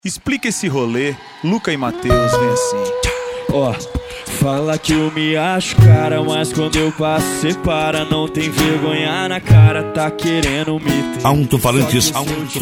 Explica esse rolê, Luca e Matheus, vem assim. Ó, fala que eu me acho cara, mas quando eu passo separa. Não tem vergonha na cara, tá querendo me ter. Alto-falantes.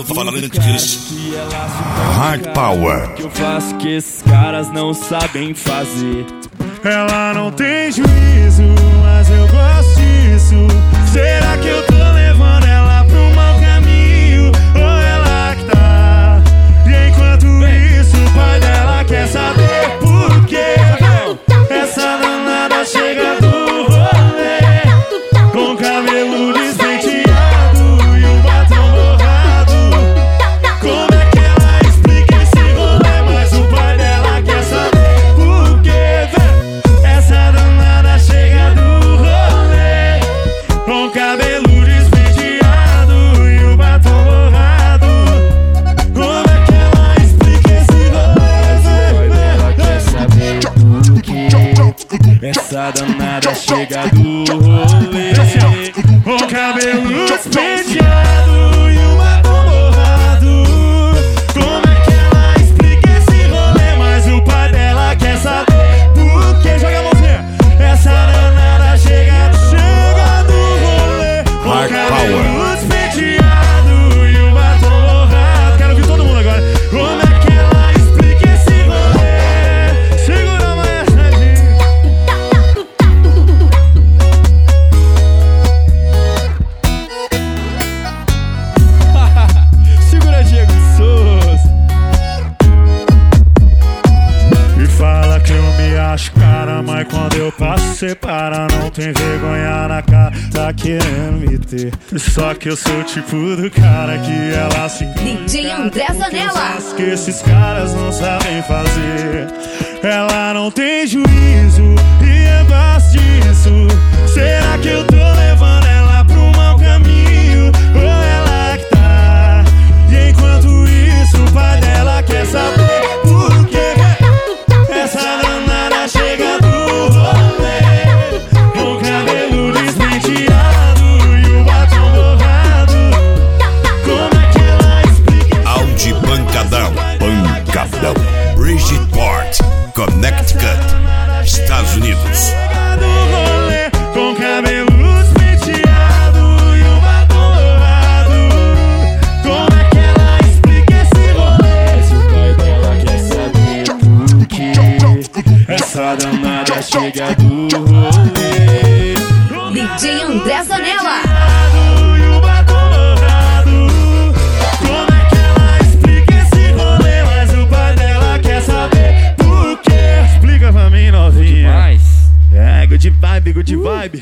Hard Power. Que eu faço que esses caras não sabem fazer. Ela não tem juízo, mas eu gosto disso. Será que eu tô levando ela pro mau caminho? Ou ela que tá? E enquanto isso o pai dela quer saber por quê. Essa danada chega do rolê com cabelo despenteado e o batom borrado. Como é que ela explica esse rolê? Mas o pai dela quer saber por quê. Essa danada chega do rolê com cabelo despenteado e o batom borrado. Como é que ela explica esse rolê? Ela quer saber por quê. Essa danada chega do rolê Com cabelo despenteado e o batom borrado. Como é que ela explica esse rolê? Mas o pai dela quer saber por quê. Joga a mãozinha. Essa danada chega do rolê com Hard cabelo Power. despenteado e o batom borrado. Quero ouvir todo mundo agora. Como é que ela explica esse rolê? Segura a maestradinha. Segura Diego Souza. E fala que eu me acho cara, mas quando eu passo separa. Não tem vergonha na cara, tá querendo me ter. Só que eu sou o tipo do cara que ela se DJ André Zanella. que esses caras não sabem fazer. Ela não tem juízo e eu gosto disso. Será que eu tô levando ela pro mau caminho? Ou ela que tá? E enquanto isso o pai dela quer saber por quê. Essa danada chega do rolê com cabelo despenteado e o batom borrado. Como é que ela explica? Audi Pancadão. Bridgeport, Connecticut, Estados Unidos. Do rolê com cabelo despenteado e o batom borrado. Como é que ela explica esse rolê? Mas o pai dela quer saber por quê. Essa danada chega do rolê. DJ André Zanella. E o batom borrado. Como é que ela explica esse rolê? Mas o pai dela quer saber por quê. Explica pra mim, novinha. Mas É, good vibe, good vibe.